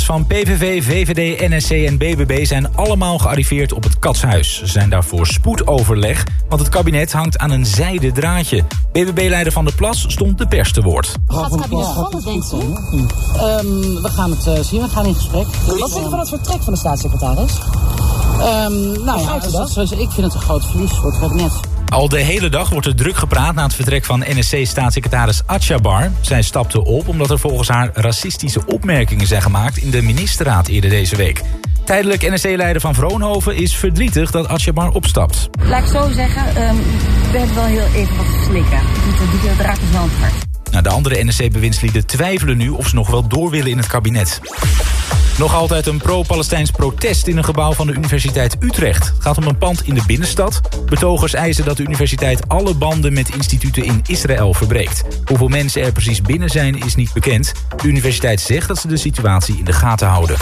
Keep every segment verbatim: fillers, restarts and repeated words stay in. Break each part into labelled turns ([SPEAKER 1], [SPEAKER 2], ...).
[SPEAKER 1] leiders van P V V, V V D, N S C en B B B zijn allemaal gearriveerd op het Katshuis. Ze zijn daarvoor spoedoverleg, want het kabinet hangt aan een zijden draadje. B B B-leider Van der Plas stond de pers te woord.
[SPEAKER 2] Gaat het kabinet vallen, denkt u? Um, we gaan het uh, zien, we gaan in gesprek. Wat vind je van het vertrek van de staatssecretaris? Um, nou ja, dat? Dat, ik vind het een groot verlies voor het kabinet.
[SPEAKER 1] Al de hele dag wordt er druk gepraat na het vertrek van N S C-staatssecretaris Atjabar. Zij stapte op omdat er volgens haar racistische opmerkingen zijn gemaakt in de ministerraad eerder deze week. Tijdelijk N S C-leider van Vroonhoven is verdrietig dat Atjabar opstapt.
[SPEAKER 3] Laat ik zo zeggen, um, we hebben wel heel even wat te slikken. De draad is wel een hart.
[SPEAKER 1] Nou, de andere N S C-bewindslieden twijfelen nu of ze nog wel door willen in het kabinet. Nog altijd een pro-Palestijns protest in een gebouw van de Universiteit Utrecht. Het gaat om een pand in de binnenstad. Betogers eisen dat de universiteit alle banden met instituten in Israël verbreekt. Hoeveel mensen er precies binnen zijn is niet bekend. De universiteit zegt dat ze de situatie in de gaten houden.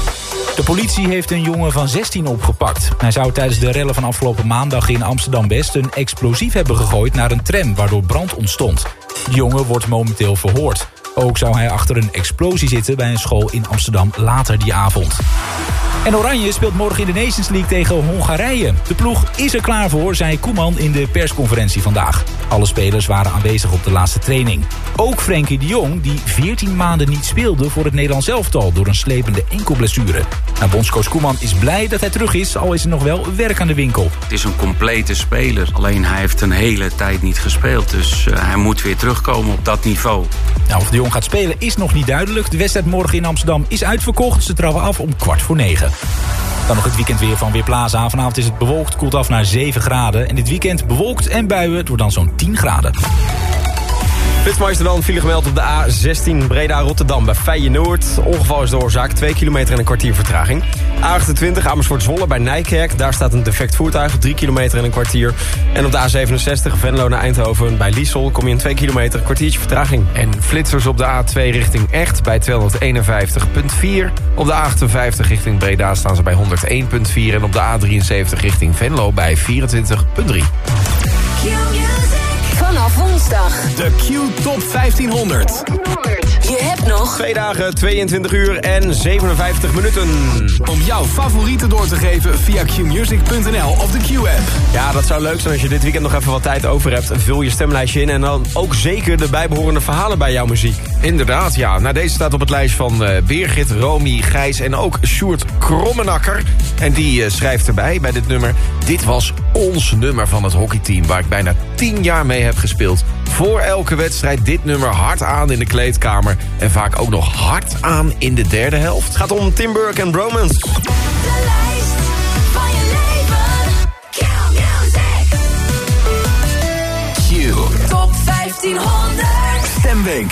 [SPEAKER 1] De politie heeft een jongen van zestien opgepakt. Hij zou tijdens de rellen van afgelopen maandag in Amsterdam-West een explosief hebben gegooid naar een tram, waardoor brand ontstond. De jongen wordt momenteel verhoord. Ook zou hij achter een explosie zitten bij een school in Amsterdam later die avond. En Oranje speelt morgen in de Nations League tegen Hongarije. De ploeg is er klaar voor, zei Koeman in de persconferentie vandaag. Alle spelers waren aanwezig op de laatste training. Ook Frenkie de Jong, die veertien maanden niet speelde voor het Nederlands elftal door een slepende enkelblessure. Nou, bondscoach Koeman is blij dat hij terug is, al is er nog wel werk aan de winkel.
[SPEAKER 4] Het is een complete speler, alleen hij heeft een hele tijd niet gespeeld. Dus uh, hij moet weer terugkomen op dat niveau.
[SPEAKER 1] Nou, of de Jong gaat spelen is nog niet duidelijk. De wedstrijd morgen in Amsterdam is uitverkocht. Ze trappen af om kwart voor negen. Dan nog het weekend weer van Weerplaza. Vanavond is het bewolkt, koelt af naar zeven graden. En dit weekend bewolkt en buien, het wordt dan zo'n tien graden.
[SPEAKER 5] Flitsmeister dan, file gemeld op de A zestien Breda-Rotterdam bij Feyenoord. Ongeval is de oorzaak, twee kilometer en een kwartier vertraging. A achtentwintig Amersfoort-Zwolle bij Nijkerk. Daar staat een defect voertuig, drie kilometer en een kwartier. En op de A zevenenzestig Venlo naar Eindhoven bij Liesel kom je in twee kilometer, een kwartiertje vertraging.
[SPEAKER 6] En flitsers op de A twee richting Echt bij tweehonderdeenenvijftig komma vier. Op de A achtenvijftig richting Breda staan ze bij honderdéén komma vier. En op de A drieënzeventig richting Venlo bij vierentwintig komma drie.
[SPEAKER 7] Vanaf woensdag.
[SPEAKER 8] De Q Top vijftienhonderd.
[SPEAKER 7] Je hebt nog
[SPEAKER 5] Twee dagen, tweeëntwintig uur en zevenenvijftig minuten.
[SPEAKER 8] Om jouw favorieten door te geven via q music punt n l of de Q-app.
[SPEAKER 5] Ja, dat zou leuk zijn als je dit weekend nog even wat tijd over hebt. Vul je stemlijstje in en dan ook zeker de bijbehorende verhalen bij jouw muziek.
[SPEAKER 6] Inderdaad, ja. Nou, deze staat op het lijstje van uh, Birgit, Romy, Gijs en ook Sjoerd Krommenakker. En die uh, schrijft erbij bij dit nummer: dit was ons nummer van het hockeyteam waar ik bijna tien jaar mee heb gespeeld. Voor elke wedstrijd dit nummer hard aan in de kleedkamer. En vaak ook nog hard aan in de derde helft. Het gaat om Tim Burke en Bromance.
[SPEAKER 7] de lijst van je leven. Q-music.
[SPEAKER 8] Q
[SPEAKER 7] Top vijftienhonderd.
[SPEAKER 8] Stemweek.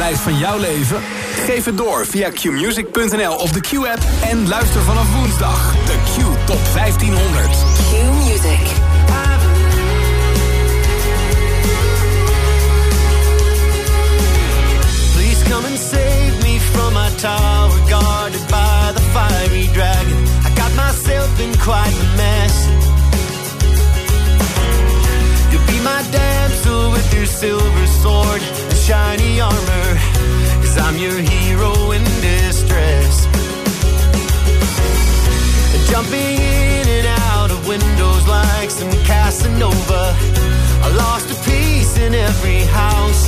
[SPEAKER 8] lijst van jouw leven? Geef het door via q music punt n l of de Q-app en luister vanaf woensdag de Q Top vijftienhonderd.
[SPEAKER 7] Q Music.
[SPEAKER 9] Please come and save me from my tower guarded by the fiery dragon. I got myself in quite a mess. You'll be my damsel with your silver sword and shiny armor, 'cause I'm your hero in distress. Jumping in and out of windows like some Casanova, I lost a piece in every house.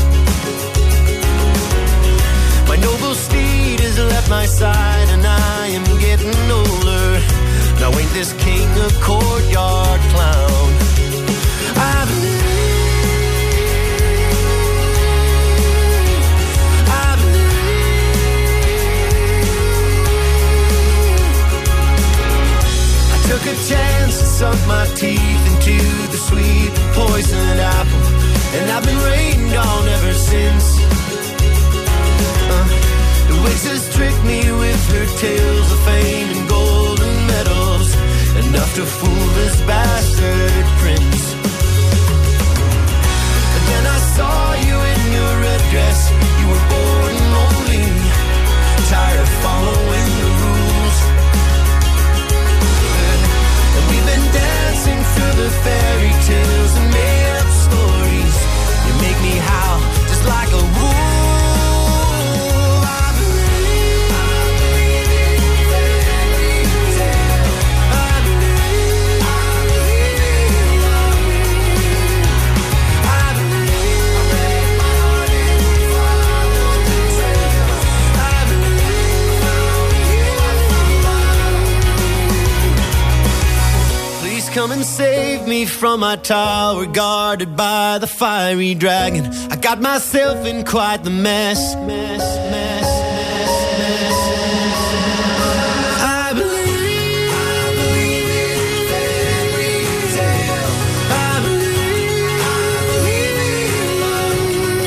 [SPEAKER 9] My noble steed has left my side and I am getting older. Now ain't this king a courtyard clown? I believe, I believe. I took a chance and sunk my teeth into the sweet poisoned apple, and I've been rained on ever since. Uh, the witch has tricked me with her tales of fame and golden medals, enough to fool this bastard prince. Then I saw you in your red dress. You were born lonely, tired of following the rules. And we've been dancing through the fairy tales and made up stories. You make me howl just like a wolf. I believe, I believe in fairy tales. I believe, I believe in love. I believe, I break my heart and follow the trail. I believe, found you, I found love. Please come and save me from my tower guarded by the fiery dragon. I got myself in quite the mess, mess, mess, mess, mess. I believe, I believe in fairy tales. I believe, I believe in love.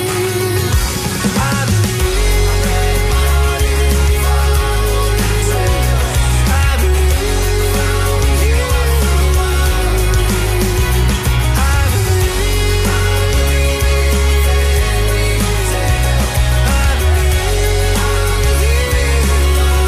[SPEAKER 9] I believe, I break my heart and follow the trail. I believe, found you, I found love. I believe, I believe in fairy tales. I believe, I believe in love.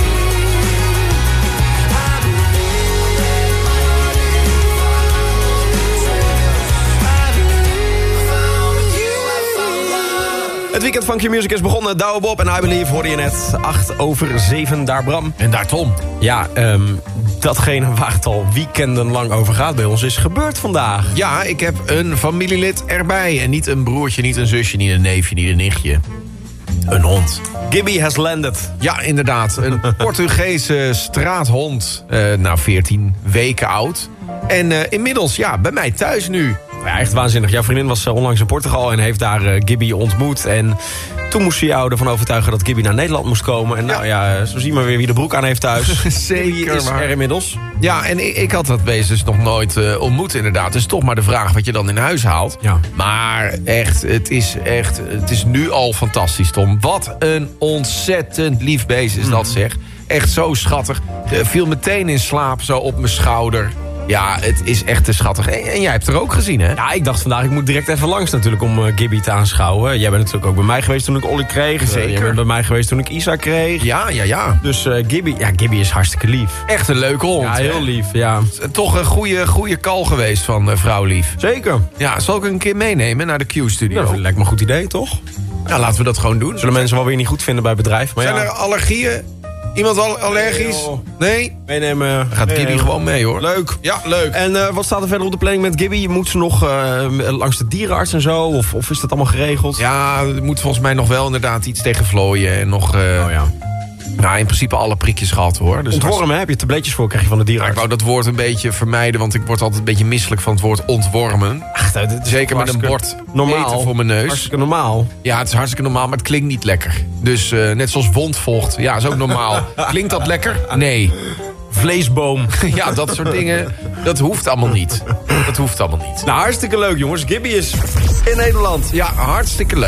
[SPEAKER 9] I believe, I break my heart and follow the trail. I believe, found you, I found love.
[SPEAKER 5] Het weekend van Q-Music is begonnen. Douwe Bob en I Believe hoorde je net. acht over zeven, daar Bram.
[SPEAKER 6] En daar Tom.
[SPEAKER 5] Ja, um, datgene waar het al weekendenlang over gaat bij ons is gebeurd vandaag.
[SPEAKER 6] Ja, ik heb een familielid erbij. En niet een broertje, niet een zusje, niet een neefje, niet een nichtje. Een hond.
[SPEAKER 5] Gibby has landed.
[SPEAKER 6] Ja, inderdaad. Een Portugese straathond. Uh, nou, veertien weken oud. En uh, inmiddels, ja, bij mij thuis nu.
[SPEAKER 5] Ja, echt waanzinnig. Jouw vriendin was uh, onlangs in Portugal en heeft daar uh, Gibby ontmoet. En toen moest ze jou ervan overtuigen dat Gibby naar Nederland moest komen. En nou ja, ja zo zien we weer wie de broek aan heeft thuis.
[SPEAKER 6] Zeker
[SPEAKER 5] is
[SPEAKER 6] waar.
[SPEAKER 5] er inmiddels.
[SPEAKER 6] Ja, en ik, ik had dat beest dus nog nooit uh, ontmoet inderdaad. Dus toch maar de vraag wat je dan in huis haalt.
[SPEAKER 5] Ja.
[SPEAKER 6] Maar echt, het is echt, het is nu al fantastisch, Tom. Wat een ontzettend lief beest is dat, zeg. Echt zo schattig. Uh, viel meteen in slaap, zo op mijn schouder. Ja, het is echt te schattig. En, en jij hebt er ook gezien, hè?
[SPEAKER 5] Ja, ik dacht vandaag, ik moet direct even langs natuurlijk om uh, Gibby te aanschouwen. Jij bent natuurlijk ook bij mij geweest toen ik Olly kreeg.
[SPEAKER 6] Zeker.
[SPEAKER 5] Uh, jij bent bij mij geweest toen ik Isa kreeg.
[SPEAKER 6] Ja, ja, ja.
[SPEAKER 5] Dus uh, Gibby, ja, Gibby is hartstikke lief.
[SPEAKER 6] Echt een leuke hond.
[SPEAKER 5] Ja, heel
[SPEAKER 6] hè?
[SPEAKER 5] lief, ja.
[SPEAKER 6] Toch een goede, goede call geweest van uh, vrouw Lief.
[SPEAKER 5] Zeker.
[SPEAKER 6] Ja, zal ik een keer meenemen naar de Q-studio?
[SPEAKER 5] Dat lijkt me een goed idee, toch?
[SPEAKER 6] Ja, laten we dat gewoon doen.
[SPEAKER 5] Zullen mensen wel weer niet goed vinden bij het bedrijf. Maar
[SPEAKER 6] Zijn
[SPEAKER 5] ja.
[SPEAKER 6] er allergieën? Iemand al allergisch? Nee?
[SPEAKER 5] Meenemen.
[SPEAKER 6] Dan gaat Gibby gewoon mee, hoor.
[SPEAKER 5] Leuk.
[SPEAKER 6] Ja, leuk.
[SPEAKER 5] En uh, wat staat er verder op de planning met Gibby? Moet ze nog uh, langs de dierenarts en zo? Of, of is dat allemaal geregeld?
[SPEAKER 6] Ja, er moet volgens mij nog wel inderdaad iets tegen vlooien. En nog, uh,
[SPEAKER 5] Oh ja.
[SPEAKER 6] nou, in principe alle prikjes gehad, hoor. Dus
[SPEAKER 5] Ontwormen, hè? Heb je tabletjes voor, krijg je van de
[SPEAKER 6] Maar ik
[SPEAKER 5] dierenarts.
[SPEAKER 6] wou dat woord een beetje vermijden, want ik word altijd een beetje misselijk van het woord ontwormen.
[SPEAKER 5] Ach, dat is
[SPEAKER 6] Zeker met een
[SPEAKER 5] hartstikke
[SPEAKER 6] bord
[SPEAKER 5] normaal.
[SPEAKER 6] eten voor mijn neus.
[SPEAKER 5] Hartstikke normaal.
[SPEAKER 6] Ja, het is hartstikke normaal, maar het klinkt niet lekker. Dus uh, net zoals wondvocht. Ja, is ook normaal. Klinkt dat lekker? Nee.
[SPEAKER 5] Vleesboom.
[SPEAKER 6] Ja, dat soort dingen, dat hoeft allemaal niet. Dat hoeft allemaal niet.
[SPEAKER 5] Nou, hartstikke leuk, jongens. Gibby is in Nederland.
[SPEAKER 6] Ja, hartstikke leuk.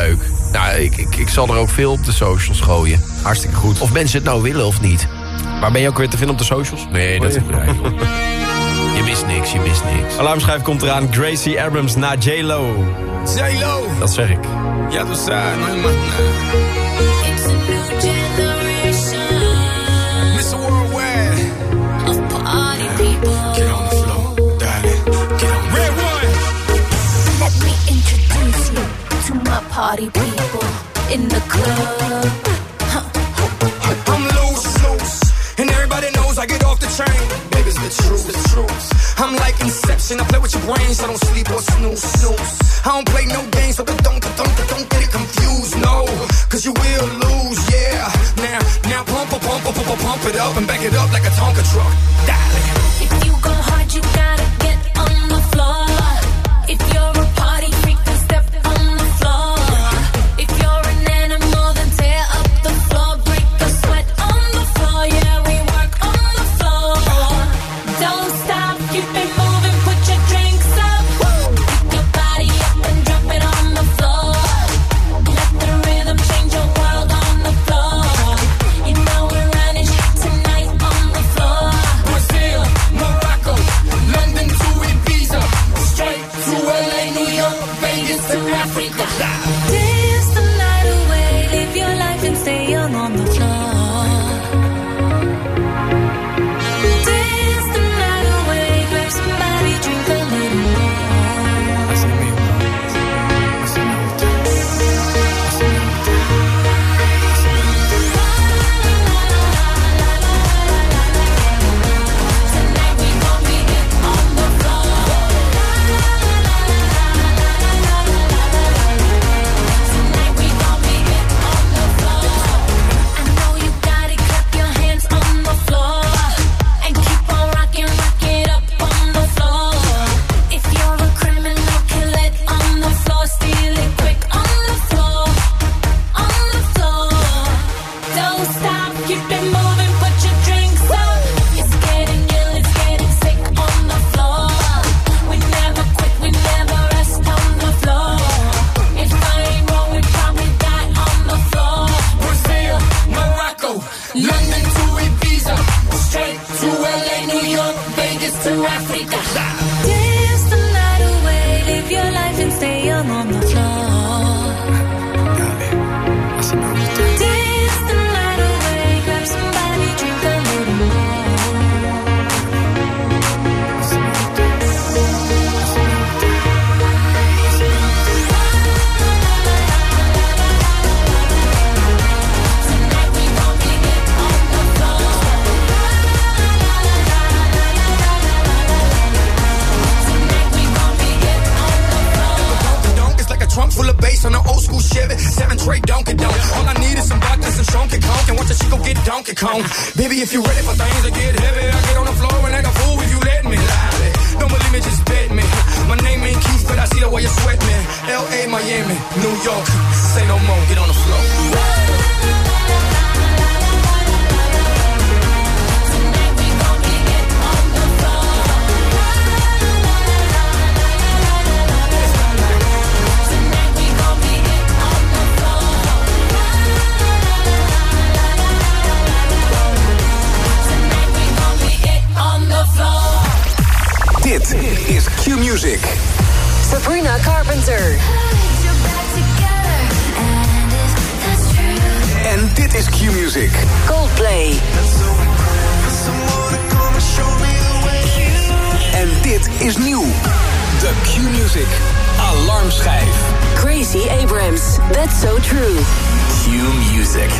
[SPEAKER 6] Nou, ik, ik, ik zal er ook veel op de socials gooien.
[SPEAKER 5] Hartstikke goed.
[SPEAKER 6] Of mensen het nou willen of niet.
[SPEAKER 5] Waar ben je ook weer te vinden op de socials?
[SPEAKER 6] Nee, dat is je mist niks, je mist niks.
[SPEAKER 5] Alarmschijf komt eraan. Gracie Abrams na J-Lo.
[SPEAKER 6] J-Lo.
[SPEAKER 5] Dat zeg ik.
[SPEAKER 6] Ja, dat is waar. No hay más nada.
[SPEAKER 7] It's a new generation
[SPEAKER 6] mister Worldwide.
[SPEAKER 7] of party people.
[SPEAKER 6] Get on the floor, darling. Get on. Red one.
[SPEAKER 7] Let me introduce you to my party people in the club.
[SPEAKER 10] I'm loose, loose, and everybody knows I get off the train. Baby's the truth, the truth. I'm like Inception, I play with your brains, I don't sleep or snooze, snooze. I don't play no games, so don't, don't, don't, don't get it confused, no. Cause you will lose, yeah. Now, now pump, pump, pump, pump, pump it up and back it up like a Tonka truck. Darling.
[SPEAKER 7] If you go hard, you gotta get on the floor. If you're a party freak, then step on the floor. If you're an animal, then tear up the floor. Break the sweat on the floor, yeah, we work on the floor. Don't stop, keep it moving, put your drinks up. Pick your body up and drop it on the floor. Let the rhythm change your world on the floor. You know we're running tonight on the floor.
[SPEAKER 10] Brazil, Morocco, London to Ibiza, straight to L A, New York, Vegas to Africa.
[SPEAKER 7] Dance the night away, live your life and stay young on the floor. Dance the night away, grab somebody, drink a little more. Tonight we gon' be it on the floor. Tonight we gon' be it on the floor. I know you got it, clap your hands on the floor. And keep on rocking, rock it up on the floor. If you're a criminal, kill it on the floor. Steal it quick on the floor. On the floor. Don't stop, keep it moving, put your drinks up. It's getting ill, it's getting sick on the floor. We never quit, we never rest on the floor. If I ain't wrong, we probably die on the floor.
[SPEAKER 10] Brazil, Morocco, London to Ibiza, straight to L A, New York, Vegas to Africa.
[SPEAKER 7] Dance the night away, live your life and stay young on the floor. Dance the night away, grab somebody, drink a little more. Tonight we gon' be it on the floor. Tonight we gon' be it on the floor.
[SPEAKER 10] Donk is like a trunk full of bass on an old school Chevy. Seven tray Donkey Donk. All I need is some vodka, some Donkey Kong, and watch a chico get Donkey Kong. Baby, if you ready for things to get heavy, I get on the floor and act a fool if you let me. Lie. Don't believe me, just bet me. My name ain't Keith, but I see the way you sweat me. L A, Miami, New York, say no more, get on the floor.
[SPEAKER 7] Tonight we gon' be it on the floor. Tonight we gon' be it on the floor. Tonight we gon' be it on the floor.
[SPEAKER 8] Dit is Q-Music.
[SPEAKER 11] Sabrina Carpenter.
[SPEAKER 8] En dit is Q-Music.
[SPEAKER 11] Coldplay.
[SPEAKER 8] En dit is nieuw. De Q-Music Alarmschijf.
[SPEAKER 11] Gracie Abrams. That's so true.
[SPEAKER 8] Q-Music.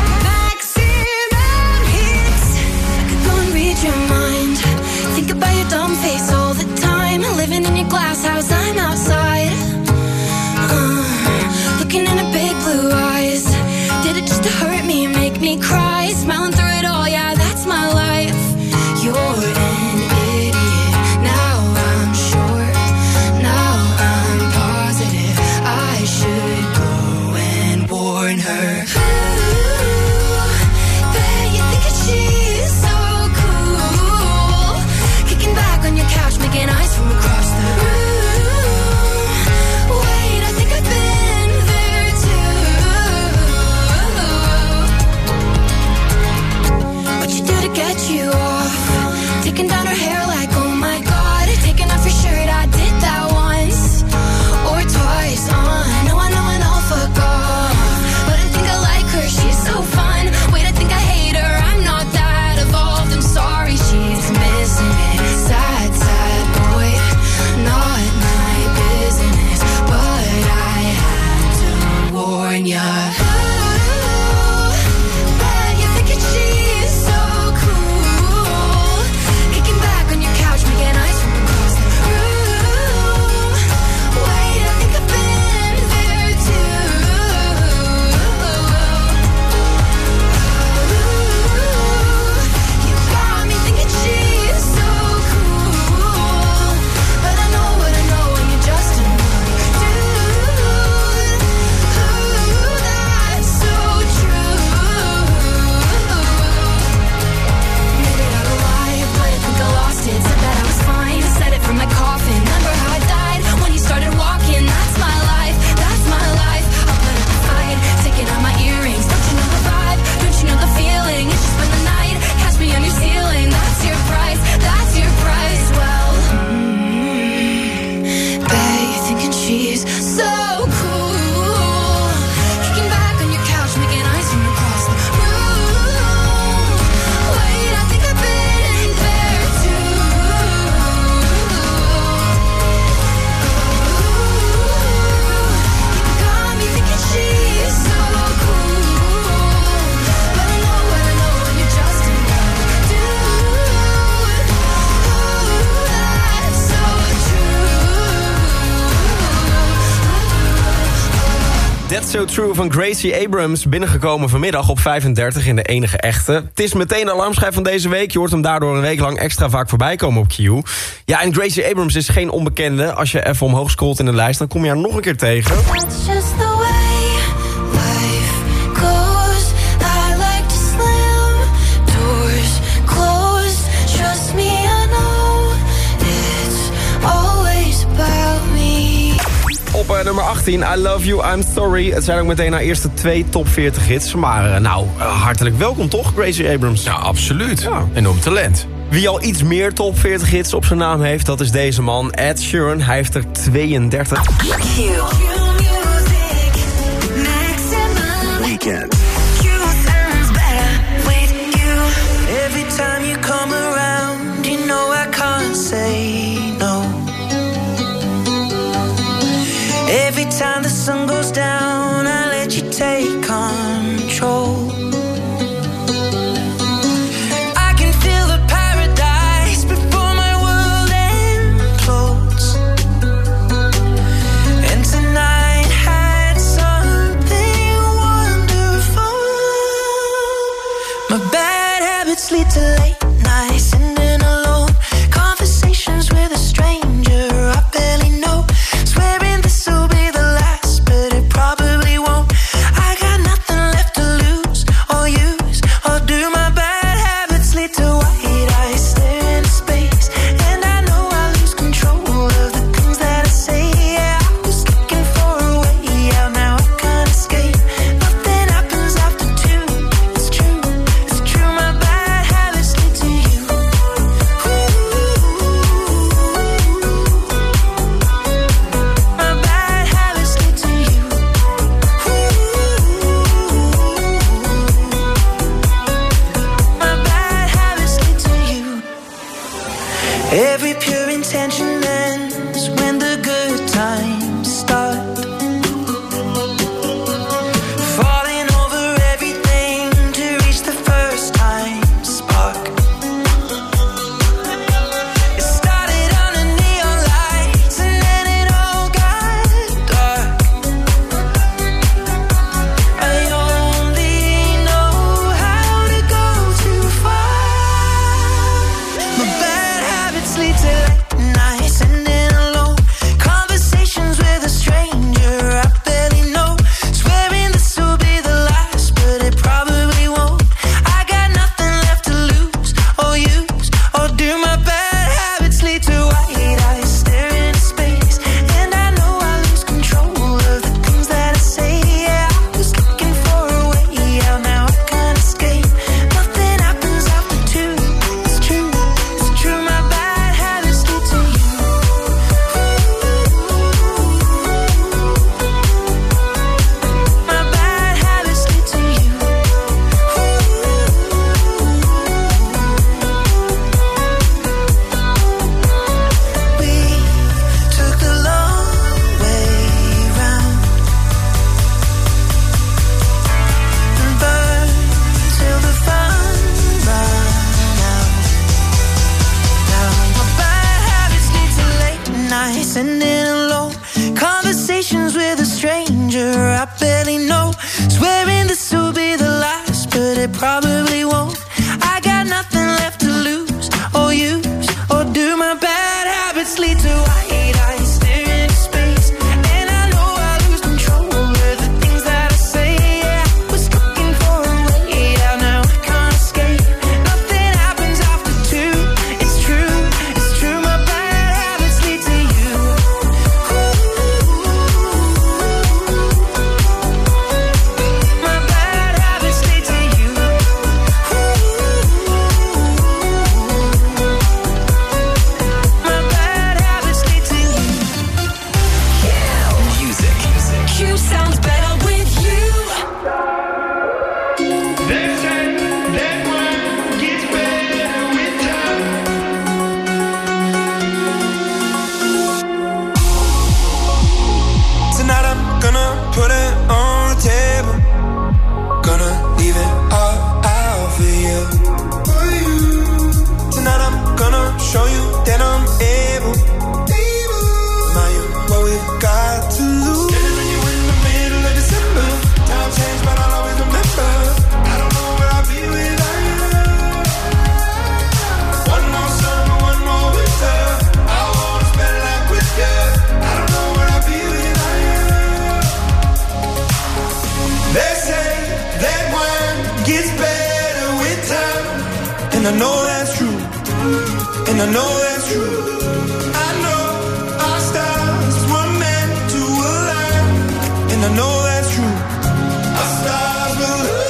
[SPEAKER 12] Read your mind. Think about your dumb face all the time. Living in your glass house, I'm outside. Uh, looking in her big blue eyes. Did it just to hurt me and make me cry? Smiling through it all, yeah, that's my life. You're an idiot. Now I'm sure. Now I'm positive. I should go and warn her. Ooh, bet you think that she's so cool. Kicking back on your couch, making eyes from across the room. Wait, I think I've been there too.
[SPEAKER 5] That's So True van Gracie Abrams. Binnengekomen vanmiddag op vijfendertig in de enige echte. Het is meteen de alarmschijf van deze week. Je hoort hem daardoor een week lang extra vaak voorbij komen op Q. Ja, en Gracie Abrams is geen onbekende. Als je even omhoog scrolt in de lijst, dan kom je haar nog een keer tegen.
[SPEAKER 12] That's just the way life goes. I like to slam doors closed. Trust me, I know it's always about me.
[SPEAKER 5] Op uh, nummer achttien, I Love You, I'm Sorry. Het zijn ook meteen haar eerste twee top veertig hits. Maar uh, nou, uh, hartelijk welkom toch, Gracie Abrams?
[SPEAKER 6] Ja, absoluut. Ja. Enorm talent.
[SPEAKER 5] Wie al iets meer top veertig hits op zijn naam heeft, dat is deze man, Ed Sheeran. Hij heeft er tweeëndertig.
[SPEAKER 10] Weekend.
[SPEAKER 9] Every time you come around, you know I can't say no. Every time the sun goes down, I let you take control. I can feel the paradise before my world implodes. And tonight had something wonderful. My bad habits lead to late nights and then alone conversations with a stranger I barely know. Swearing this will be the last, but it probably won't. I got nothing left to lose or use or do. My bad habits lead to white eyes stare into space, and I know I lose control of the things that I say. Yeah, I was looking for a way out, now I can't escape. Nothing happens after two. It's true, it's true. My bad habits lead to you. My bad habits lead to you. My bad habits lead to you. Every pure intention ends when the good times start. Falling over everything to reach the first time spark. It started under neon lights and then it all got dark. I only know how to go too far. My bad habits lead to late nights and then alone conversations with a stranger I barely know. Swearing this will be the last, but it probably won't. I got nothing left to lose or use or do. My bad habits lead to white eyes stare into space, and I know I lose control of the things that I say. Yeah, I was looking for a way out, now I can't escape. Nothing happens after two. It's true, it's true. My bad habits lead to you. My bad habits lead to you. We took the long way round and burned till the fun ran out. Now my bad habits lead to late nights and then alone conversations with a stranger I barely know. Swearing this will be the last, but it probably won't. I got nothing left to lose or use or do. My bad habits lead to white eyes stare into space, and I know I lose control of the things that I say. Yeah, I was looking for a way out, now I can't escape. Nothing happens after two. It's true, it's true. My bad habits lead to you. My bad habits lead to you. My bad habits lead to you.
[SPEAKER 10] Music.
[SPEAKER 11] Q sounds better with you.
[SPEAKER 10] Tonight I'm gonna put it on the table. Gonna leave it all out for you. Tonight I'm gonna show you that I'm able. My, what we've got to lose. Standing with you in the middle of December. and I know that's true, and I know that's true. I know our stars were meant to align, and I know that's true. Our stars will align.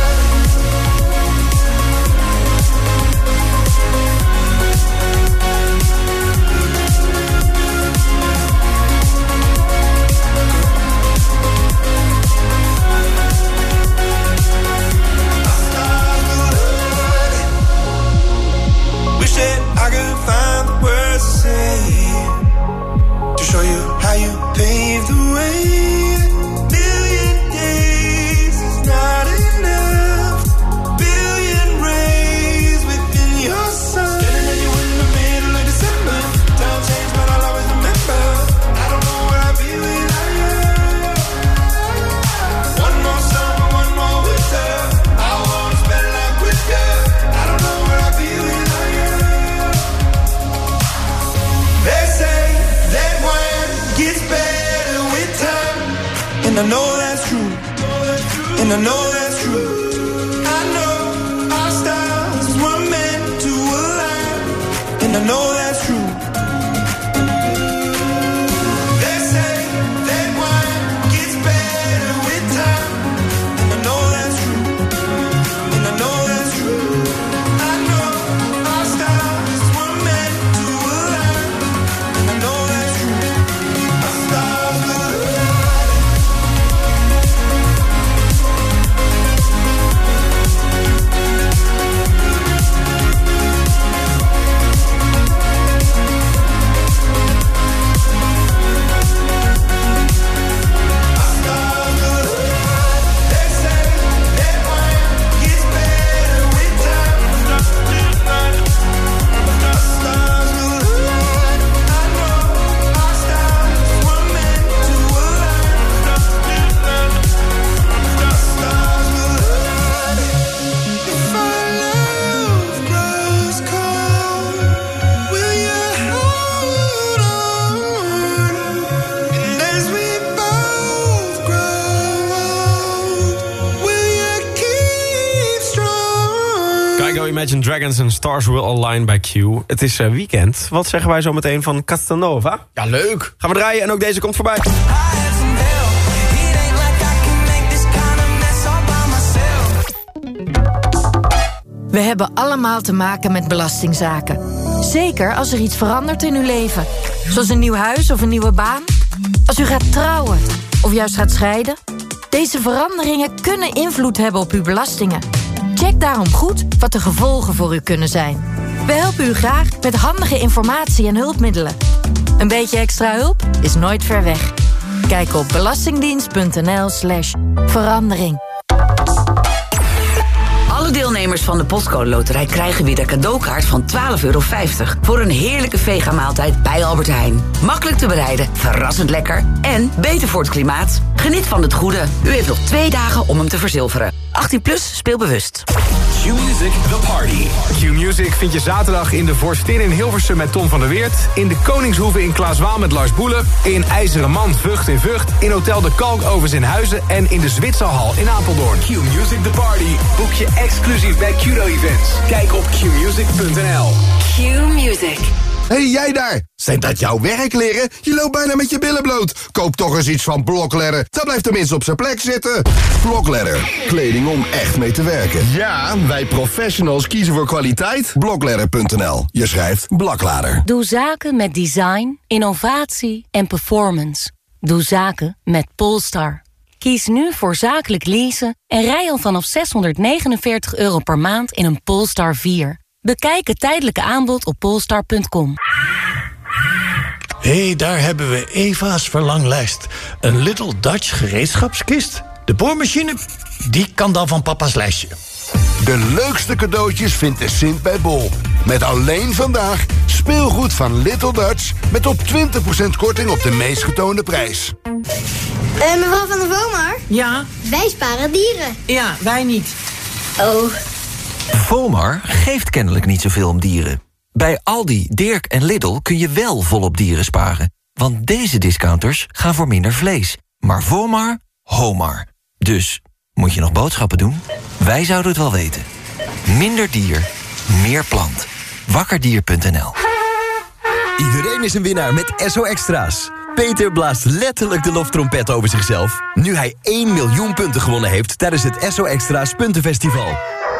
[SPEAKER 10] Wish that I could find the words to say to show you how you paved the way. Billion days is not enough. Billion rays within your sun. Standing at you in the middle of December. Time changed, but I'll always remember. I don't know where I'd be without you. One more summer, one more winter. I wanna spend life with you. I don't know where I'd be without you. They say that wine gets better with time, and I know that's true, and I know that's true. I know our stars were meant to align, and I know that's true. They say that wine gets better with time, and I know that's true, and I know that's true. I know our stars were meant to align, and I know that's true. Our stars will align.
[SPEAKER 5] Imagine Dragons en Stars Will Align bij Q. Het is uh, weekend. Wat zeggen wij zo meteen van Castanova?
[SPEAKER 6] Ja, leuk.
[SPEAKER 5] Gaan we draaien en ook deze komt voorbij.
[SPEAKER 13] We hebben allemaal te maken met belastingzaken. Zeker als er iets verandert in uw leven. Zoals een nieuw huis of een nieuwe baan. Als u gaat trouwen of juist gaat scheiden. Deze veranderingen kunnen invloed hebben op uw belastingen. Check daarom goed wat de gevolgen voor u kunnen zijn. We helpen u graag met handige informatie en hulpmiddelen. Een beetje extra hulp is nooit ver weg. Kijk op belastingdienst.nl slash verandering.
[SPEAKER 14] Alle deelnemers van de Postcode Loterij krijgen weer de cadeaukaart van twaalf euro vijftig... voor een heerlijke vegamaaltijd bij Albert Heijn. Makkelijk te bereiden, verrassend lekker en beter voor het klimaat. Geniet van het goede. U heeft nog twee dagen om hem te verzilveren. achttien plus, speel bewust.
[SPEAKER 8] Q-Music, The Party.
[SPEAKER 15] Q-Music vind je zaterdag in de Vorstin in Hilversum met Tom van der Weert... in de Koningshoeve in Klaaswaal met Lars Boelen... in IJzeren Man, Vught in Vught... in Hotel de Kalkovers in Huizen... en in de Zwitserhal in Apeldoorn.
[SPEAKER 8] Q-Music, The Party. Boek je exclusief bij Q Events. Kijk op q music punt n l.
[SPEAKER 11] Q-Music.
[SPEAKER 16] Hé, hey, jij daar! Zijn dat jouw werkleren? Je loopt bijna met je billen bloot. Koop toch eens iets van Blokledder. Dat blijft tenminste op zijn plek zitten. Blokledder. Kleding om echt mee te werken. Ja, wij professionals kiezen voor kwaliteit. Blokledder punt n l. Je schrijft Blaklader.
[SPEAKER 17] Doe zaken met design, innovatie en performance. Doe zaken met Polestar. Kies nu voor zakelijk leasen en rij al vanaf zeshonderdnegenenveertig euro per maand in een Polestar vier. Bekijk het tijdelijke aanbod op polestar punt com.
[SPEAKER 18] Hé, hey, daar hebben we Eva's verlanglijst. Een Little Dutch gereedschapskist. De boormachine, die kan dan van papa's lijstje.
[SPEAKER 16] De leukste cadeautjes vindt de Sint bij Bol. Met alleen vandaag speelgoed van Little Dutch... met tot twintig procent korting op de meest getoonde prijs.
[SPEAKER 19] Uh, mevrouw van der Vomar?
[SPEAKER 20] Ja?
[SPEAKER 19] Wij sparen dieren.
[SPEAKER 20] Ja, wij niet.
[SPEAKER 19] Oh.
[SPEAKER 21] Vomar geeft kennelijk niet zoveel om dieren. Bij Aldi, Dirk en Lidl kun je wel volop dieren sparen. Want deze discounters gaan voor minder vlees. Maar Vomar, homar. Dus, moet je nog boodschappen doen? Wij zouden het wel weten. Minder dier, meer plant. wakkerdier punt n l.
[SPEAKER 20] Iedereen is een winnaar met S O Extra's. Peter blaast letterlijk de loftrompet over zichzelf, nu hij één miljoen punten gewonnen heeft tijdens het S O Extra's Puntenfestival.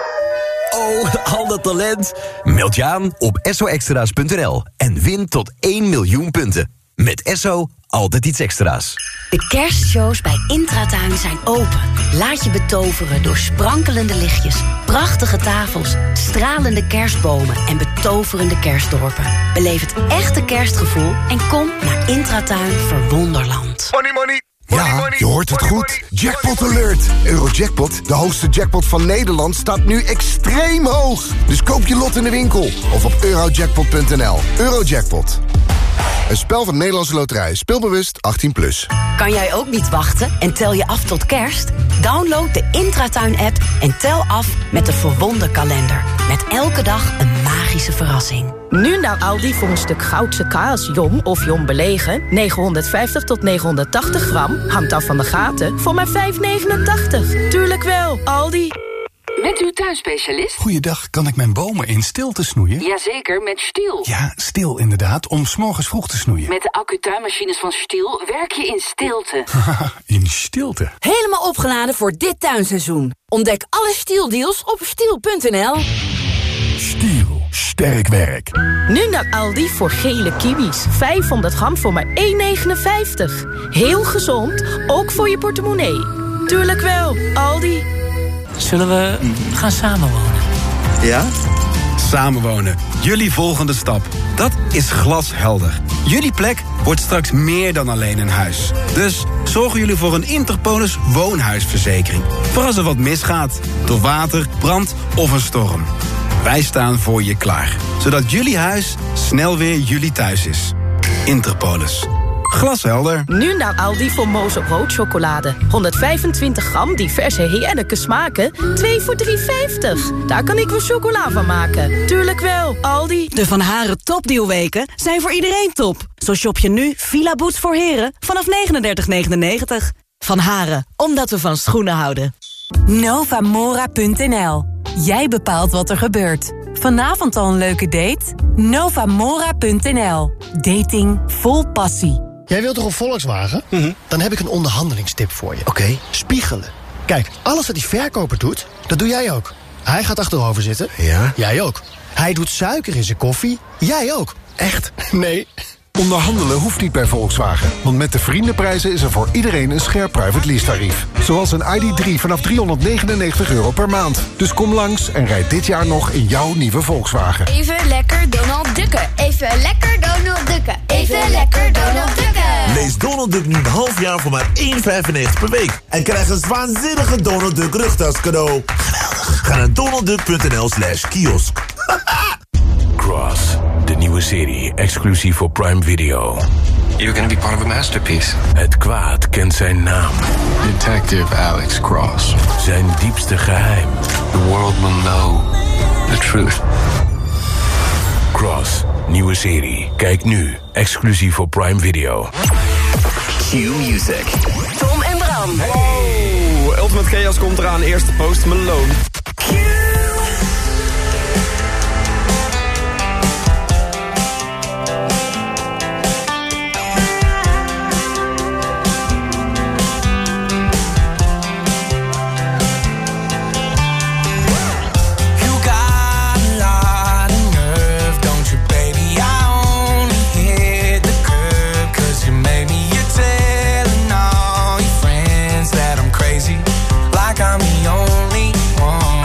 [SPEAKER 20] Oh, al dat talent. Meld je aan op S O extra's punt n l en win tot één miljoen punten. Met S O altijd iets extra's.
[SPEAKER 22] De kerstshows bij Intratuin zijn open. Laat je betoveren door sprankelende lichtjes, prachtige tafels, stralende kerstbomen en betoverende kerstdorpen. Beleef het echte kerstgevoel en kom naar Intratuin Verwonderland.
[SPEAKER 23] Money, money.
[SPEAKER 16] Ja, je hoort het goed. Jackpot alert. Eurojackpot, de hoogste jackpot van Nederland, staat nu extreem hoog. Dus koop je lot in de winkel of op eurojackpot punt n l. Eurojackpot. Een spel van de Nederlandse Loterij. Speelbewust achttien plus.
[SPEAKER 22] Kan jij ook niet wachten en tel je af tot kerst? Download de Intratuin-app en tel af met de Verwonderkalender. Met elke dag een magische verrassing.
[SPEAKER 24] Nu naar Aldi voor een stuk Goudse kaas, jong of jong belegen. negenhonderdvijftig tot negenhonderdtachtig gram. Hangt af van de gaten. Voor maar vijf negenentachtig. Tuurlijk wel, Aldi.
[SPEAKER 25] Met uw tuinspecialist?
[SPEAKER 26] Goeiedag, kan ik mijn bomen in stilte snoeien?
[SPEAKER 25] Jazeker, met Stihl.
[SPEAKER 26] Ja, stil inderdaad, om 's morgens vroeg te snoeien.
[SPEAKER 25] Met de accu-tuinmachines van Stihl werk je in stilte.
[SPEAKER 26] In stilte?
[SPEAKER 25] Helemaal opgeladen voor dit tuinseizoen. Ontdek alle Stihl-deals op stihl punt n l.
[SPEAKER 26] Stihl, sterk werk.
[SPEAKER 24] Nu naar Aldi voor gele kiwis. vijfhonderd gram voor maar één negenenvijftig. Heel gezond, ook voor je portemonnee. Tuurlijk wel, Aldi.
[SPEAKER 2] Zullen we gaan samenwonen?
[SPEAKER 27] Ja? Samenwonen. Jullie volgende stap. Dat is glashelder. Jullie plek wordt straks meer dan alleen een huis. Dus zorgen jullie voor een Interpolis woonhuisverzekering. Voor als er wat misgaat. Door water, brand of een storm. Wij staan voor je klaar. Zodat jullie huis snel weer jullie thuis is. Interpolis. Glashelder.
[SPEAKER 24] Nu naar Aldi voor Moos op rood chocolade. honderdvijfentwintig gram diverse heerlijke smaken. twee voor drie vijftig. Daar kan ik wel chocola van maken. Tuurlijk wel, Aldi.
[SPEAKER 28] De Van Haren topdealweken zijn voor iedereen top. Zo shop je nu Villa Boots voor heren vanaf negenendertig negenennegentig. Van Haren, omdat we van schoenen houden.
[SPEAKER 29] Novamora punt n l. Jij bepaalt wat er gebeurt. Vanavond al een leuke date? Novamora punt n l. Dating vol passie.
[SPEAKER 30] Jij wilt toch een Volkswagen? Mm-hmm. Dan heb ik een onderhandelingstip voor je. Oké. Okay. Spiegelen. Kijk, alles wat die verkoper doet, dat doe jij ook. Hij gaat achterover zitten. Ja? Jij ook. Hij doet suiker in zijn koffie. Jij ook. Echt? Nee.
[SPEAKER 31] Onderhandelen hoeft niet bij Volkswagen. Want met de vriendenprijzen is er voor iedereen een scherp private lease tarief. Zoals een I D drie vanaf driehonderdnegenennegentig euro per maand. Dus kom langs en rijd dit jaar nog in jouw nieuwe Volkswagen.
[SPEAKER 19] Even lekker Donald Ducken. Even lekker Donald Ducken. Even lekker Donald Ducken.
[SPEAKER 32] Lees Donald Duck nu een half jaar voor maar één vijfennegentig per week. En krijg een waanzinnige Donald Duck rugtas cadeau. Geweldig. Ga naar donaldduck punt n l slash kiosk.
[SPEAKER 33] Cross, de nieuwe serie, exclusief voor Prime Video.
[SPEAKER 34] You're gonna be part of a masterpiece.
[SPEAKER 33] Het kwaad kent zijn naam.
[SPEAKER 34] Detective Alex Cross.
[SPEAKER 33] Zijn diepste geheim.
[SPEAKER 34] The world will know the truth.
[SPEAKER 33] Cross, nieuwe serie. Kijk nu, exclusief voor Prime Video.
[SPEAKER 20] Q-Music.
[SPEAKER 29] Tom en Bram.
[SPEAKER 5] Oh, Ultimate Chaos komt eraan. Eerste Post Malone.
[SPEAKER 10] I'm the only one.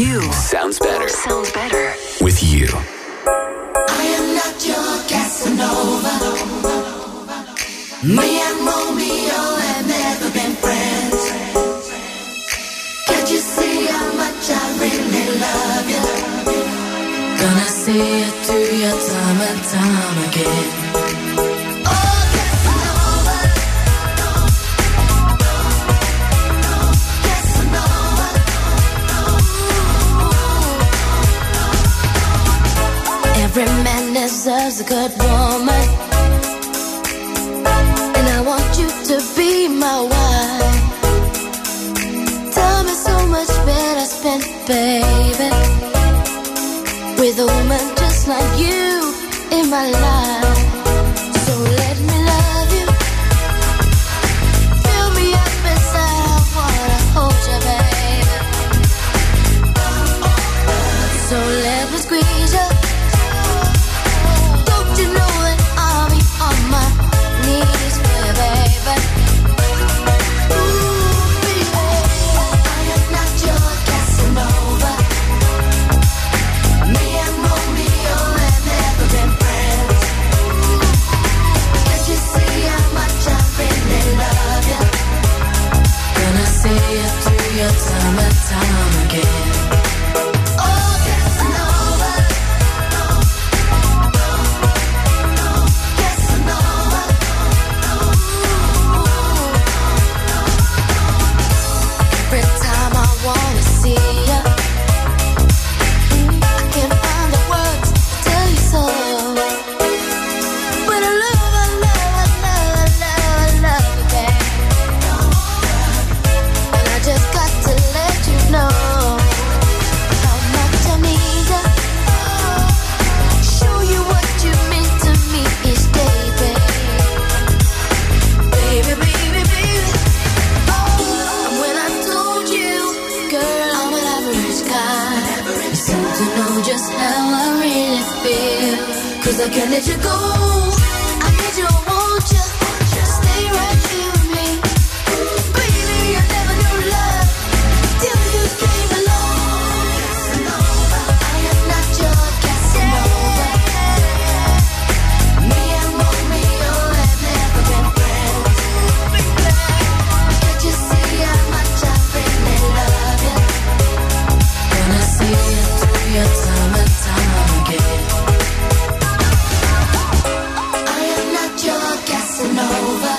[SPEAKER 21] Q sounds better. Sounds better with you.
[SPEAKER 10] I am not your Casanova. Me and Romeo have never been friends. Can't you see how much I really love you? Gonna see it through your time and time again. Oh, Casanova. Casanova. Every man deserves a good woman, and I want you to be my wife. Time is so much better spent, baby, with a woman just like you in my life. So let me love you, fill me up inside, I wanna hold you, baby. So let me squeeze you. Don't you know that I'll be on my knees for you, baby? Ooh, baby, I am not your Casanova. Me and Romeo have never been friends. Can't you see how much I really love you? Gonna see it through your time and time again. Oh, Casanova. Casanova. Every time I wanna see you, I can't find the words to tell you so. But I love, I love, I love, I love, I love you, babe. And I just got to let you know how much I need you. Show you what you mean to me each day, babe. Baby, baby, baby. And when I told you, girl, I'm an average guy, you seem to know just how I really feel. Cause I can't let you go. I need you, I want you. Stay right here with me. Baby, I never knew love till you came along. Casanova, I am not your Casanova. Me and Romeo have never been friends. Can't you see how much I really love you? Gonna see it through your time and time again. I am not your Casanova.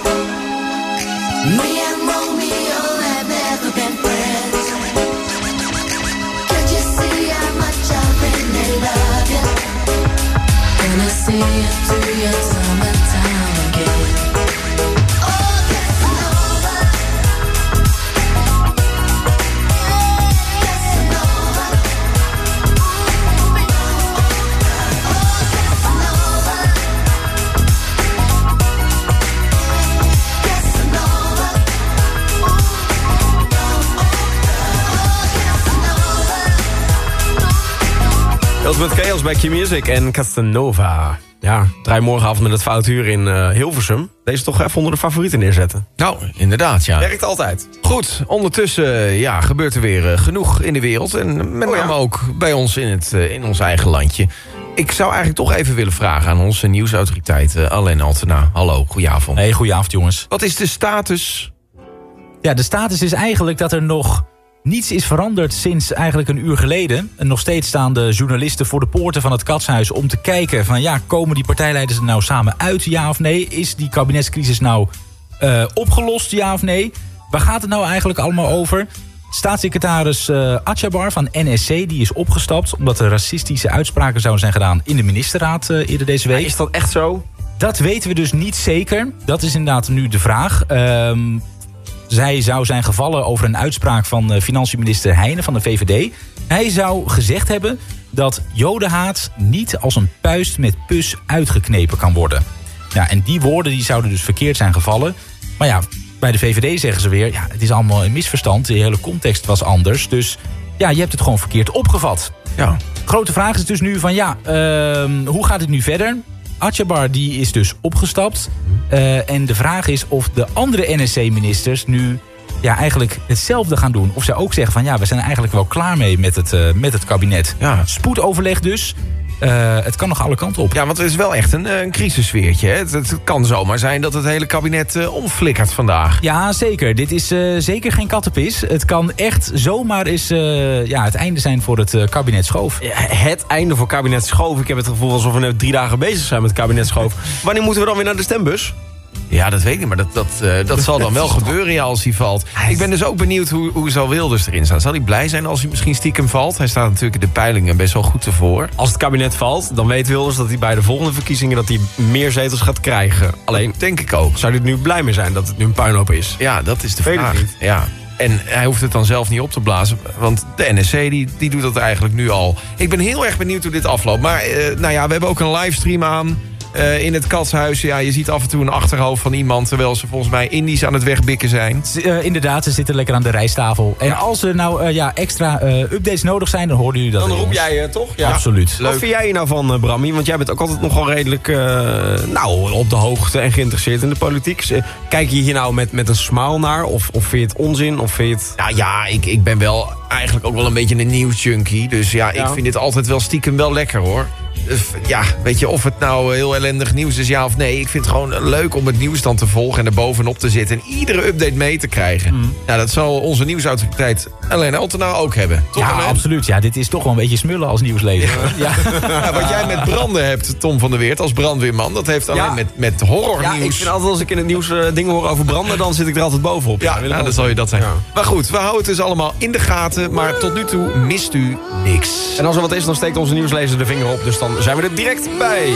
[SPEAKER 10] Me and Romeo have never been friends. Can't you see how much I really love you? Gonna see it through your time and time again. Oh, Casanova. Casanova.
[SPEAKER 5] Ultimate Chaos bij Q-Music en Casanova. Ja, draai morgenavond met het Foutuur in uh, Hilversum. Deze toch even onder de favorieten neerzetten.
[SPEAKER 1] Nou, inderdaad, ja.
[SPEAKER 5] Werkt altijd.
[SPEAKER 1] Goed, ondertussen ja, gebeurt er weer uh, genoeg in de wereld. En met
[SPEAKER 5] Oh,
[SPEAKER 1] name
[SPEAKER 5] ja.
[SPEAKER 1] ook bij ons in, het, uh, in ons eigen landje. Ik zou eigenlijk toch even willen vragen aan onze nieuwsautoriteit uh, Alain Altena. Hallo, goedenavond.
[SPEAKER 3] Hey, goedenavond jongens.
[SPEAKER 1] Wat is de status?
[SPEAKER 3] Ja, de status is eigenlijk dat er nog niets is veranderd sinds eigenlijk een uur geleden. En nog steeds staan de journalisten voor de poorten van het Katshuis om te kijken van ja, komen die partijleiders er nou samen uit, ja of nee? Is die kabinetscrisis nou uh, opgelost, ja of nee? Waar gaat het nou eigenlijk allemaal over? Staatssecretaris uh, Atjabar van N S C die is opgestapt omdat er racistische uitspraken zouden zijn gedaan in de ministerraad uh, eerder deze week.
[SPEAKER 5] Ja, is dat echt zo?
[SPEAKER 3] Dat weten we dus niet zeker. Dat is inderdaad nu de vraag. Um, Zij zou zijn gevallen over een uitspraak van uh, financiënminister Heijnen van de V V D. Hij zou gezegd hebben dat jodenhaat niet als een puist met pus uitgeknepen kan worden. Ja, en die woorden die zouden dus verkeerd zijn gevallen. Maar ja, bij de V V D zeggen ze weer, ja, het is allemaal een misverstand. De hele context was anders. Dus ja, je hebt het gewoon verkeerd opgevat.
[SPEAKER 1] Ja.
[SPEAKER 3] Grote vraag is dus nu van ja, uh, hoe gaat het nu verder? Atjabar die is dus opgestapt. Uh, en de vraag is of de andere N S C-ministers nu ja, eigenlijk hetzelfde gaan doen. Of zij ook zeggen van ja, we zijn eigenlijk wel klaar mee met het, uh, met het kabinet.
[SPEAKER 1] Ja.
[SPEAKER 3] Spoedoverleg dus. Uh, het kan nog alle kanten op.
[SPEAKER 1] Ja, want het is wel echt een, een crisissfeertje. Hè? Het, het kan zomaar zijn dat het hele kabinet uh, omflikkert vandaag.
[SPEAKER 3] Ja, zeker. Dit is uh, zeker geen kattenpis. Het kan echt zomaar eens uh, ja, het einde zijn voor het uh, kabinet Schoof.
[SPEAKER 5] Ja, het einde voor kabinet Schoof. Ik heb het gevoel alsof we net drie dagen bezig zijn met het kabinet Schoof. Wanneer moeten we dan weer naar de stembus?
[SPEAKER 1] Ja, dat weet ik niet, maar dat, dat, uh, dat zal dan wel gebeuren ja, als hij valt. Ik ben dus ook benieuwd hoe, hoe zal Wilders erin staan. Zal hij blij zijn als hij misschien stiekem valt? Hij staat natuurlijk in de peilingen best wel goed ervoor.
[SPEAKER 5] Als het kabinet valt, dan weet Wilders dat hij bij de volgende verkiezingen dat hij meer zetels gaat krijgen. Alleen,
[SPEAKER 1] denk ik ook.
[SPEAKER 5] Zou hij er nu blij mee zijn dat het nu een puinhoop is?
[SPEAKER 1] Ja, dat is de
[SPEAKER 5] weet
[SPEAKER 1] vraag.
[SPEAKER 5] Niet.
[SPEAKER 1] Ja. En hij hoeft het dan zelf niet op te blazen. Want de N S C die, die doet dat eigenlijk nu al. Ik ben heel erg benieuwd hoe dit afloopt. Maar uh, nou ja, we hebben ook een livestream aan. Uh, in het Katshuis, ja, je ziet af en toe een achterhoofd van iemand... terwijl ze volgens mij Indisch aan het wegbikken zijn.
[SPEAKER 3] Uh, inderdaad, ze zitten lekker aan de rijsttafel. En ja. als er nou uh, ja, extra uh, updates nodig zijn, dan horen jullie dat.
[SPEAKER 5] Dan roep jij uh, toch? Ja.
[SPEAKER 3] Absoluut.
[SPEAKER 5] Leuk. Wat vind jij hier nou van, uh, Brammy? Want jij bent ook altijd nogal redelijk uh, nou, op de hoogte en geïnteresseerd in de politiek. Kijk je hier nou met, met een smile naar? Of, of vind je het onzin? Of vind je het...
[SPEAKER 1] Nou ja, ik, ik ben wel eigenlijk ook wel een beetje een nieuwsjunkie. Dus ja, ja, ik vind dit altijd wel stiekem wel lekker, hoor. Ja, weet je, of het nou heel ellendig nieuws is, ja of nee. Ik vind het gewoon leuk om het nieuws dan te volgen en er bovenop te zitten. En iedere update mee te krijgen. Mm. Ja, dat zal onze nieuwsautoriteit Alain Altena ook hebben. Toch,
[SPEAKER 3] ja,
[SPEAKER 1] Alain?
[SPEAKER 3] Absoluut. Ja, dit is toch wel een beetje smullen als nieuwslezer.
[SPEAKER 1] Ja. Ja. Ja, wat jij met branden hebt, Tom van der Weert, als brandweerman... dat heeft alleen ja. met, met horrornieuws...
[SPEAKER 5] Ja, ik vind altijd als ik in het nieuws uh, dingen hoor over branden... dan zit ik er altijd bovenop.
[SPEAKER 1] Ja, ja, nou, dan zal je dat zijn. Ja. Maar goed, we houden het dus allemaal in de gaten. Maar tot nu toe mist u niks.
[SPEAKER 5] En als er wat is, dan steekt onze nieuwslezer de vinger op. Dus dan zijn we er direct bij.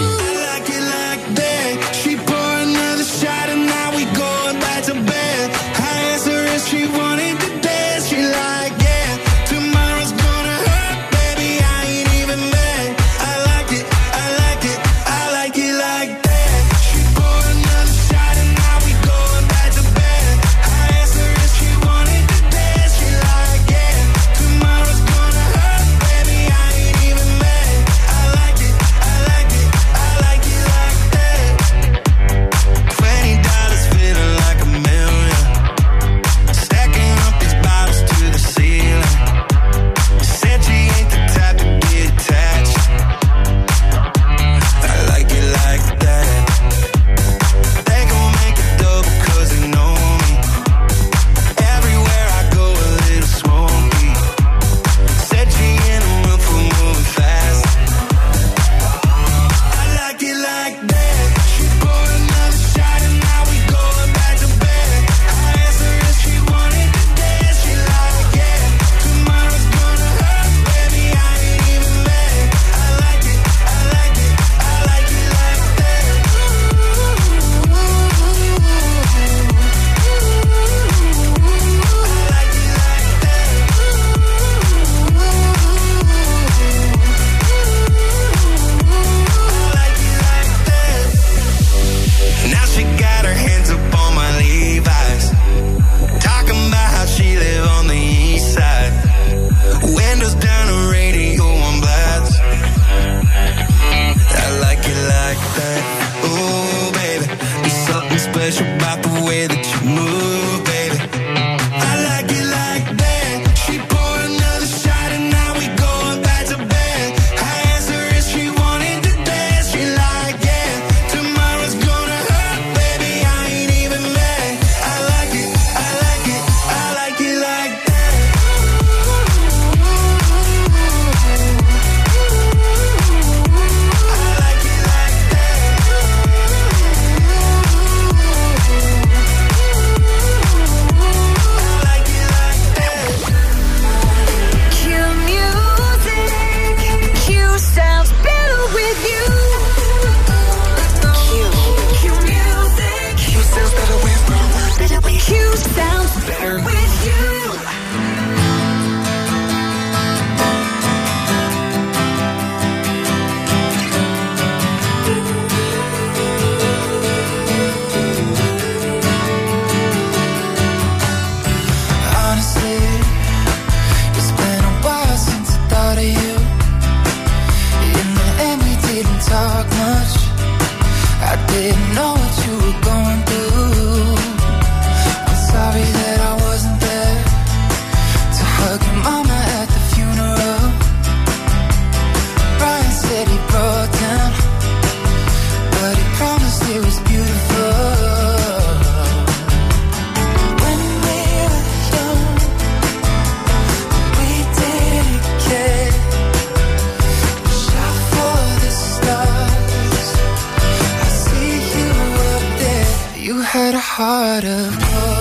[SPEAKER 10] had a heart of gold.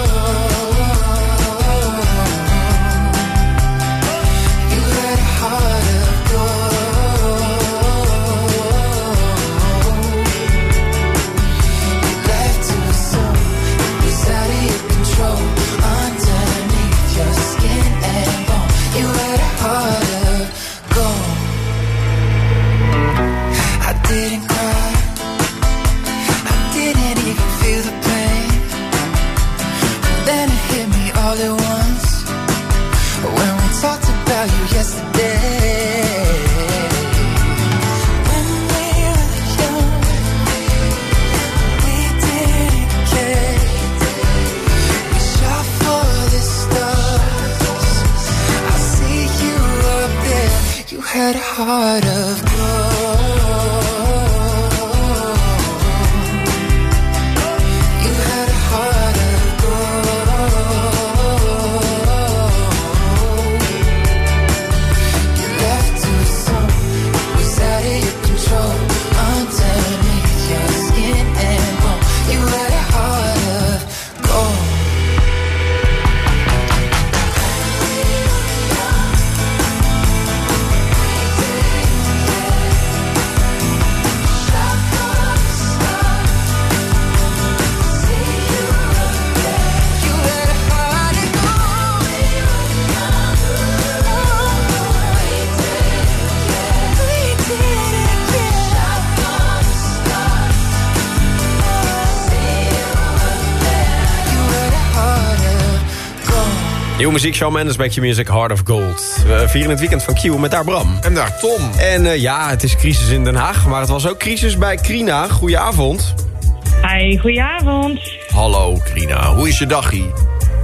[SPEAKER 10] Had a heart of
[SPEAKER 5] Nieuwe muziek, Shawn Mendes, Back Your Music, Heart of Gold. We vieren het weekend van Q met daar Bram.
[SPEAKER 1] En daar Tom.
[SPEAKER 5] En uh, ja, het is crisis in Den Haag, maar het was ook crisis bij Krina. Goedenavond.
[SPEAKER 4] Hi, goedenavond.
[SPEAKER 1] Hallo Krina, hoe is je dagje?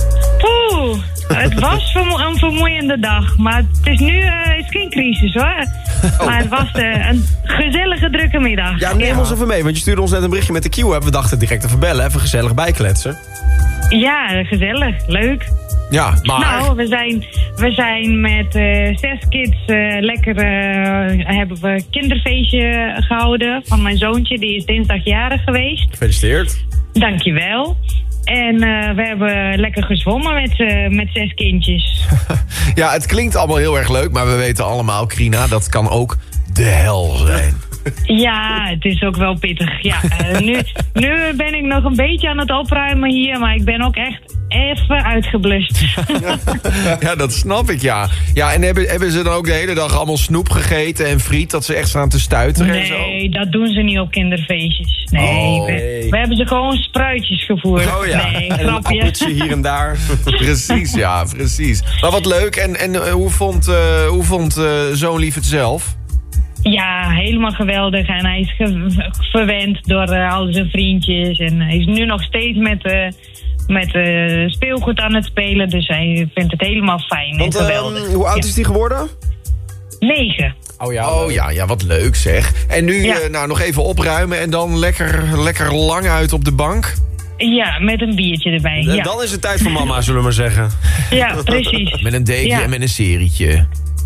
[SPEAKER 4] Oeh, het was vermo- een vermoeiende dag, maar het is nu uh, is geen crisis hoor. Oh. Maar het was uh, een gezellige, drukke middag.
[SPEAKER 5] Ja, neem ja. ons even mee, want je stuurde ons net een berichtje met de Q. Hebben we dachten direct even bellen, even gezellig bijkletsen.
[SPEAKER 4] Ja, gezellig, leuk.
[SPEAKER 1] Ja, maar...
[SPEAKER 4] Nou, we zijn, we zijn met uh, zes kids uh, lekker... Uh, hebben we een kinderfeestje gehouden van mijn zoontje. Die is dinsdag jarig geweest.
[SPEAKER 5] Gefeliciteerd.
[SPEAKER 4] Dankjewel. En uh, we hebben lekker gezwommen met, uh, met zes kindjes.
[SPEAKER 1] Ja, het klinkt allemaal heel erg leuk, maar we weten allemaal, Krina, dat kan ook de hel zijn.
[SPEAKER 4] Ja, het is ook wel pittig. Ja, uh, nu, nu ben ik nog een beetje aan het opruimen hier, maar ik ben ook echt even uitgeblust.
[SPEAKER 1] Ja, dat snap ik, ja. Ja, en hebben, hebben ze dan ook de hele dag allemaal snoep gegeten en friet, dat ze echt staan te stuiteren
[SPEAKER 4] nee,
[SPEAKER 1] en zo?
[SPEAKER 4] Nee, dat doen ze niet op kinderfeestjes. Nee,
[SPEAKER 1] oh,
[SPEAKER 4] we,
[SPEAKER 1] nee.
[SPEAKER 4] we hebben ze gewoon spruitjes gevoerd.
[SPEAKER 1] Oh ja,
[SPEAKER 4] nee,
[SPEAKER 5] en een appeltje hier en daar.
[SPEAKER 1] Precies, ja, precies. Maar wat leuk. En, en uh, hoe vond, uh, hoe vond uh, zo'n lief het zelf?
[SPEAKER 4] Ja, helemaal geweldig. En hij is ge- verwend door uh, al zijn vriendjes. En hij is nu nog steeds met, uh, met uh, speelgoed aan het spelen. Dus hij vindt het helemaal fijn
[SPEAKER 5] Want,
[SPEAKER 4] en geweldig.
[SPEAKER 5] Uh, hoe oud
[SPEAKER 4] ja.
[SPEAKER 5] is hij geworden?
[SPEAKER 4] Negen.
[SPEAKER 1] Oh ja, oh ja, ja, wat leuk zeg. En nu ja. uh, nou, nog even opruimen en dan lekker, lekker lang uit op de bank?
[SPEAKER 4] Ja, met een biertje erbij.
[SPEAKER 5] Uh,
[SPEAKER 4] ja.
[SPEAKER 5] Dan is het tijd voor mama, zullen we maar zeggen.
[SPEAKER 4] Ja, precies.
[SPEAKER 1] Met een dekje
[SPEAKER 4] ja.
[SPEAKER 1] en met een serietje.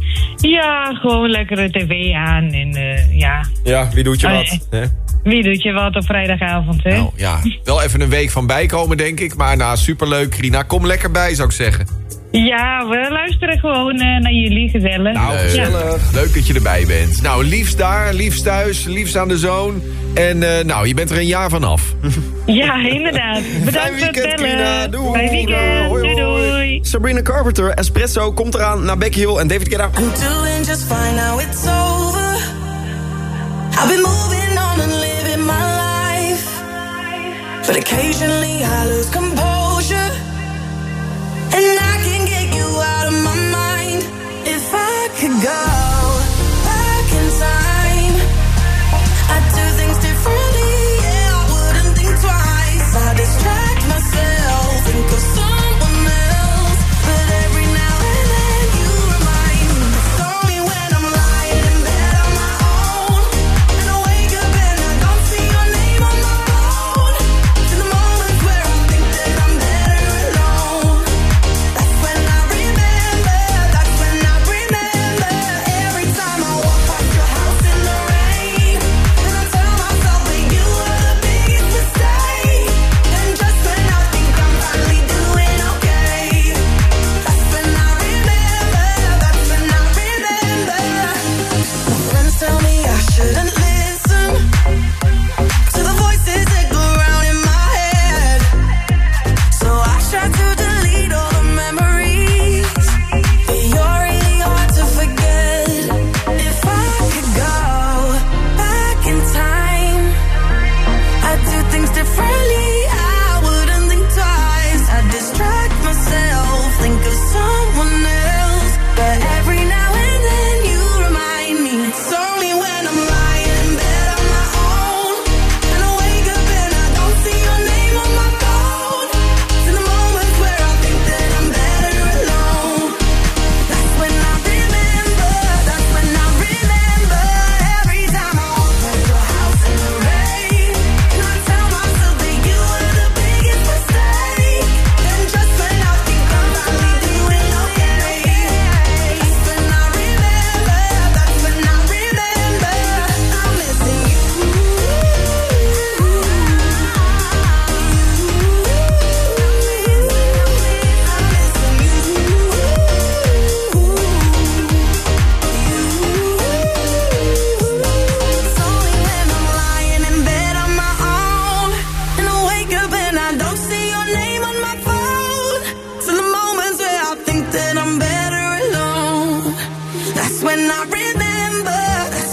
[SPEAKER 4] Ja, gewoon lekkere tv aan en uh, ja.
[SPEAKER 5] Ja, wie doet je wat?
[SPEAKER 4] Uh, wie doet je wat op vrijdagavond, hè?
[SPEAKER 1] Nou ja, wel even een week van bijkomen, denk ik. Maar nou, superleuk, Krina. Kom lekker bij, zou ik zeggen.
[SPEAKER 4] Ja, we luisteren gewoon uh, naar jullie, gezellig.
[SPEAKER 1] Nou, gezellig. Ja. Leuk dat je erbij bent. Nou, liefst daar, liefst thuis, liefst aan de zoon. En uh, nou, je bent er een jaar vanaf.
[SPEAKER 4] Ja, inderdaad. Bedankt voor het bellen.
[SPEAKER 5] Doei.
[SPEAKER 4] Fijn weekend. Doei, doei.
[SPEAKER 5] Sabrina Carpenter, Espresso, komt eraan naar Becky Hill en David Guetta.
[SPEAKER 6] I'm doing just fine now it's over. I've been moving on and living my life. But occasionally I lose composure. And I can get you out of my mind. If I could go back in time, I'd do things differently. Yeah, I wouldn't think twice. I distract myself, think of someone else. But every now and then you remind me. It's only when I'm lying in bed on my own, and I wake up and I don't see your name on my phone. To the moments where I think that I'm better alone. That's when I remember, that's when I remember. Every time I walk past your house in the rain, and I tell myself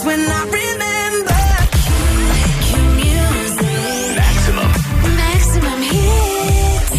[SPEAKER 6] when I remember.
[SPEAKER 34] Maximum.
[SPEAKER 6] Maximum hits.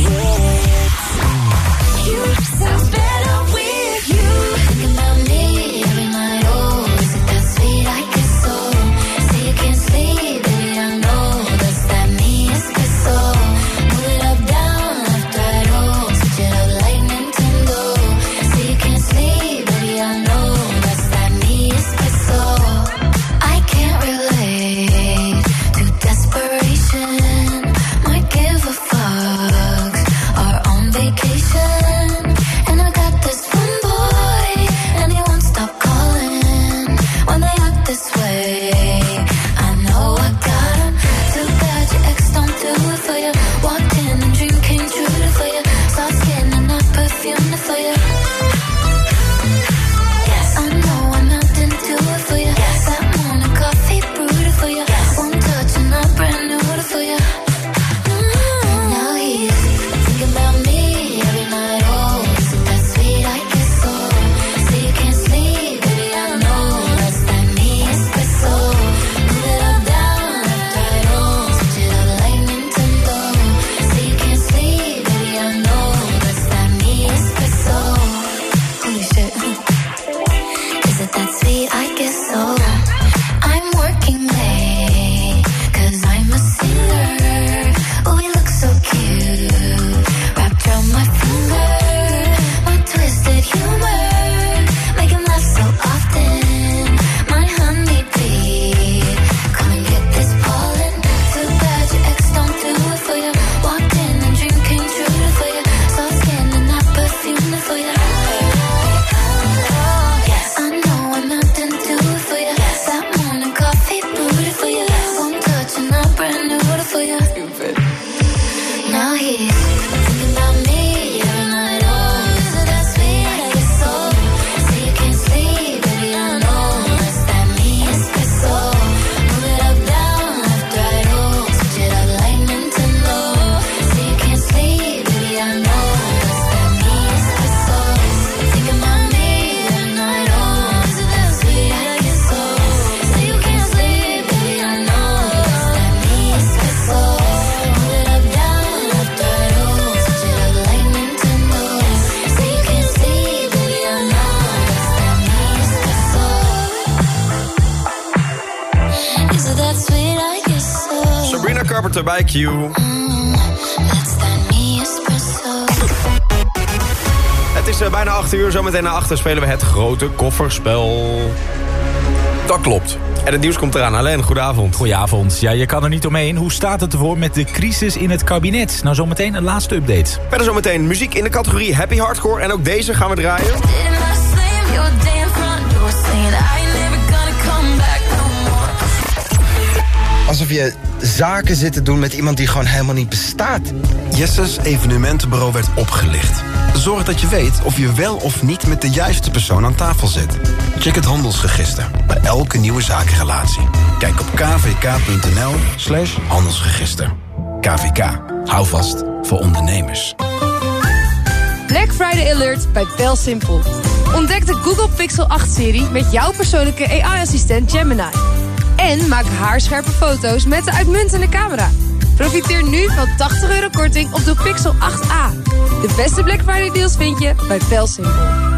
[SPEAKER 6] You sounds better with you. Thinking about me every night. Oh, is it that sweet I get so? Say you can't sleep, baby, I know that's that me espresso. Move it up, down, left, right, oh, switch it up like Nintendo. Say you can't sleep, baby, I know that's that me espresso. I can't relate to desperation. Might give a fuck. Are on vacation, and I got this one boy, and he won't stop calling when they act this way. I know I got him. Too bad your ex don't do it for you. Walked in and dream came true for you. Soft skin and not perfume for you. Yes, I know I'm not into it for you. Yes, that morning coffee brewed for you. Yes, one touch and I'm brand new for you. Now he's thinking about me every night. Oh, is it that sweet I get so? Say you can't sleep, baby, I know that's that me espresso. Move it up, down, left, right, oh, switch it up like Nintendo. Say you can't sleep, baby, I know that's that me espresso. Holy shit. Is it that sweet I get so? I'm working late, cause I'm a singer. Oh, we look so cute, wrapped around my finger. My twisted humor, make him laugh so often. My honeybee, come and get this pollen. Too bad your ex don't do it for you. Walked in and dream came true for you. Soft skin and not perfume for you. Yes, I know I'm not into it for you. That morning coffee brewed for you. One touch and I'm brand new for you. Now he's thinking about me every night. Oh, is it that sweet I get so? Say you can't sleep, baby, I know that's that me espresso. Move it up, down, left, right, oh, switch it up like Nintendo. Say you can't sleep, baby, I know that's that me espresso. Thinking about me every night. Oh, is it that sweet I get so? Say you can't sleep, baby, I know that's that me espresso. Move it up, down, left, right, oh, switch it up like Nintendo. Say you can't sleep, baby, I know that's that me espresso. Is it that sweet I get so?
[SPEAKER 5] Sabrina Carpenter bij Q.
[SPEAKER 6] That's that me espresso.
[SPEAKER 5] Het is eh, bijna acht uur, zometeen naar achter spelen we het grote kofferspel.
[SPEAKER 1] Dat klopt.
[SPEAKER 5] En het nieuws komt eraan. Alain, goedenavond.
[SPEAKER 3] Goedenavond. Ja, je kan er niet omheen. Hoe staat het ervoor met de crisis in het kabinet? Nou, zometeen een laatste update.
[SPEAKER 5] Verder zometeen muziek in de categorie Happy Hardcore. En ook deze gaan we draaien.
[SPEAKER 7] Alsof je zaken zit te doen met iemand die gewoon helemaal niet bestaat.
[SPEAKER 27] Jesse's evenementenbureau werd opgelicht. Zorg dat je weet of je wel of niet met de juiste persoon aan tafel zit. Check het handelsregister bij elke nieuwe zakenrelatie. Kijk op kvk.nl slash handelsregister. K V K. Hou vast voor ondernemers.
[SPEAKER 8] Black Friday Alert bij BelSimpel. Ontdek de Google Pixel acht-serie met jouw persoonlijke A I-assistent Gemini. En maak haarscherpe foto's met de uitmuntende camera. Profiteer nu van tachtig euro korting op de Pixel acht a. De beste Black Friday deals vind je bij BelSimpel.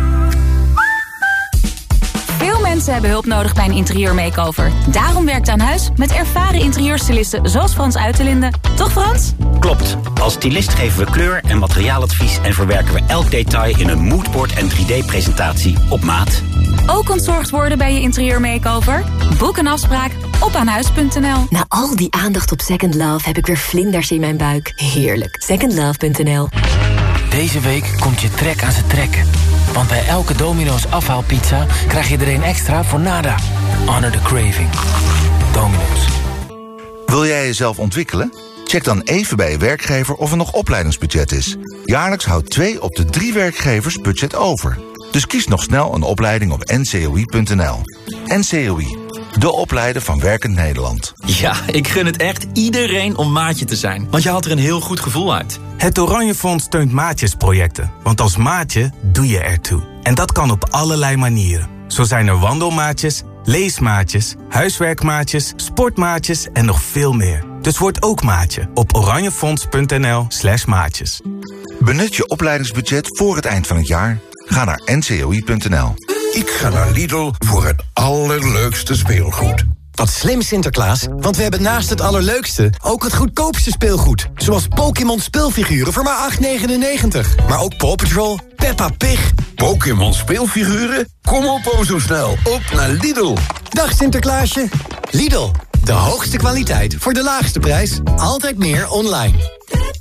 [SPEAKER 9] Veel mensen hebben hulp nodig bij een interieurmakeover. Daarom werkt Aan Huis met ervaren interieurstylisten zoals Frans Uiterlinde. Toch Frans?
[SPEAKER 11] Klopt. Als stylist geven we kleur- en materiaaladvies en verwerken we elk detail in een moodboard en drie D-presentatie op maat.
[SPEAKER 9] Ook ontzorgd worden bij je interieurmakeover? Boek een afspraak op aanhuis punt n l.
[SPEAKER 12] Na al die aandacht op Second Love heb ik weer vlinders in mijn buik. Heerlijk. second love punt n l.
[SPEAKER 13] Deze week komt je trek aan zijn trekken. Want bij elke Domino's afhaalpizza krijg je er een extra voor nada. Honor the craving. Domino's.
[SPEAKER 14] Wil jij jezelf ontwikkelen? Check dan even bij je werkgever of er nog opleidingsbudget is. Jaarlijks houdt twee op de drie werkgevers budget over. Dus kies nog snel een opleiding op n c o i punt n l. N C O I, de opleider van Werkend Nederland.
[SPEAKER 15] Ja, ik gun het echt iedereen om maatje te zijn. Want je haalt er een heel goed gevoel uit.
[SPEAKER 16] Het Oranje Fonds steunt maatjesprojecten. Want als maatje doe je ertoe. En dat kan op allerlei manieren. Zo zijn er wandelmaatjes, leesmaatjes, huiswerkmaatjes, sportmaatjes en nog veel meer. Dus word ook maatje op oranjefonds.nl slash maatjes.
[SPEAKER 14] Benut je opleidingsbudget voor het eind van het jaar. Ga naar n c o i punt n l.
[SPEAKER 2] Ik ga naar Lidl voor het allerleukste speelgoed.
[SPEAKER 17] Wat slim, Sinterklaas, want we hebben naast het allerleukste ook het goedkoopste speelgoed. Zoals Pokémon speelfiguren voor maar acht negenennegentig. Maar ook Paw Patrol, Peppa Pig.
[SPEAKER 2] Pokémon speelfiguren? Kom op o zo snel, op naar Lidl.
[SPEAKER 17] Dag Sinterklaasje. Lidl, de hoogste kwaliteit voor de laagste prijs. Altijd meer online.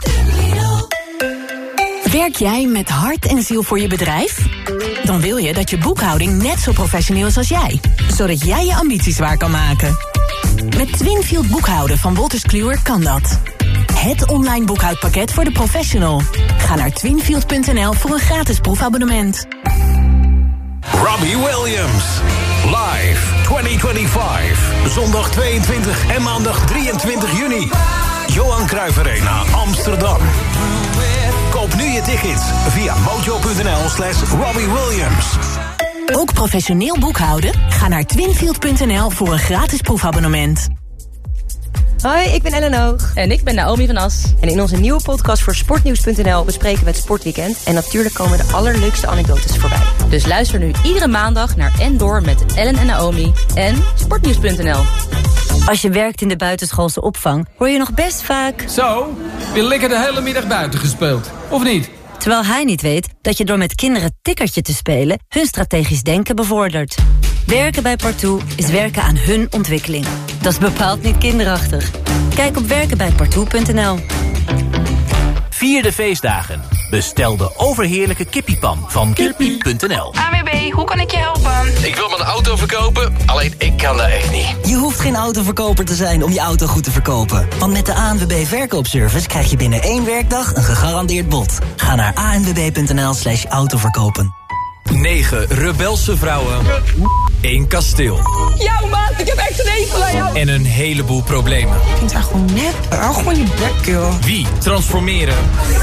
[SPEAKER 9] Werk jij met hart en ziel voor je bedrijf? Dan wil je dat je boekhouding net zo professioneel is als jij. Zodat jij je ambities waar kan maken. Met Twinfield boekhouden van Wolters Kluwer kan dat. Het online boekhoudpakket voor de professional. Ga naar twinfield punt n l voor een gratis proefabonnement.
[SPEAKER 18] Robbie Williams. Live twintig vijfentwintig. Zondag tweeëntwintig en maandag drieëntwintig juni. Johan Cruijff Arena, Amsterdam. Koop nu je tickets via mojo punt n l slash Robbie Williams.
[SPEAKER 9] Ook professioneel boekhouden? Ga naar twinfield punt n l voor een gratis proefabonnement.
[SPEAKER 19] Hoi, ik ben Ellen Hoog.
[SPEAKER 22] En ik ben Naomi van As.
[SPEAKER 19] En in onze nieuwe podcast voor sportnieuws punt n l bespreken we het sportweekend. En natuurlijk komen de allerleukste anekdotes voorbij.
[SPEAKER 22] Dus luister nu iedere maandag naar En Door met Ellen en Naomi en sportnieuws punt n l.
[SPEAKER 19] Als je werkt in de buitenschoolse opvang, hoor je nog best vaak...
[SPEAKER 23] Zo, weer lekker de hele middag buiten gespeeld, of niet?
[SPEAKER 19] Terwijl hij niet weet dat je door met kinderen tikkertje te spelen hun strategisch denken bevordert. Werken bij Partout is werken aan hun ontwikkeling. Dat is bepaald niet kinderachtig. Kijk op werken bij partout punt n l.
[SPEAKER 24] Vier de feestdagen. Bestel de overheerlijke kippiepan van kippie punt n l.
[SPEAKER 25] A W B, hoe kan ik je helpen?
[SPEAKER 24] Ik wil mijn auto verkopen, alleen ik kan dat echt niet.
[SPEAKER 26] Je hoeft geen autoverkoper te zijn om je auto goed te verkopen. Want met de A N W B verkoopservice krijg je binnen één werkdag een gegarandeerd bod. Ga naar a n w b punt n l slash autoverkopen.
[SPEAKER 24] Negen rebelse vrouwen. Eén kasteel.
[SPEAKER 25] Jouw maat, ik heb echt een hekel aan jou.
[SPEAKER 24] En een heleboel problemen.
[SPEAKER 25] Ik vind haar gewoon nep. Hou gewoon je bek, joh.
[SPEAKER 24] Wie transformeren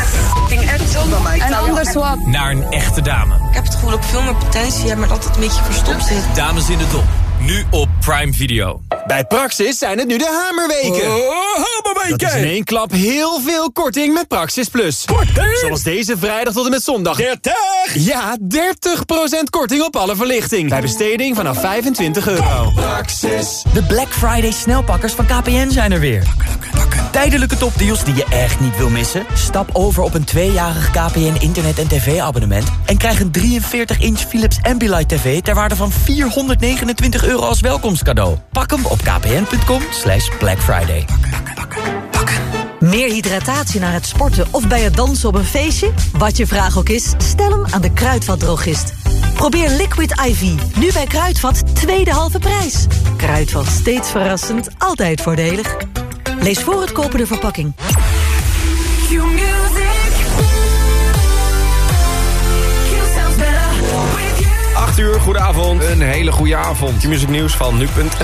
[SPEAKER 25] en anders wat
[SPEAKER 24] naar een echte dame?
[SPEAKER 25] Ik heb het gevoel dat ik veel meer potentie heb, maar dat het een beetje verstopt zit.
[SPEAKER 24] Dames in de Dop. Nu op Prime Video.
[SPEAKER 5] Bij Praxis zijn het nu de hamerweken.
[SPEAKER 24] Oh, hamerweken!
[SPEAKER 5] Dat is in één klap heel veel korting met Praxis Plus. Korting? Zoals deze vrijdag tot en met zondag.
[SPEAKER 24] dertig?
[SPEAKER 5] Ja, dertig procent korting op alle verlichting. Bij besteding vanaf vijfentwintig euro.
[SPEAKER 24] Praxis.
[SPEAKER 28] De Black Friday snelpakkers van K P N zijn er weer. Tijdelijke topdeals die je echt niet wil missen? Stap over op een tweejarig K P N internet- en tv-abonnement... en krijg een drieënveertig inch Philips Ambilight T V... ter waarde van vierhonderdnegenentwintig euro als welkomstcadeau. Pak hem op kpn punt com slash Black Friday.
[SPEAKER 29] Meer hydratatie na het sporten of bij het dansen op een feestje? Wat je vraag ook is, stel hem aan de Kruidvat-drogist. Probeer Liquid I V, nu bij Kruidvat tweede halve prijs. Kruidvat, steeds verrassend, altijd voordelig. Lees voor het kopen de verpakking.
[SPEAKER 5] acht uur, goedenavond.
[SPEAKER 1] Een hele goede avond.
[SPEAKER 5] Q-music nieuws van nu punt n l.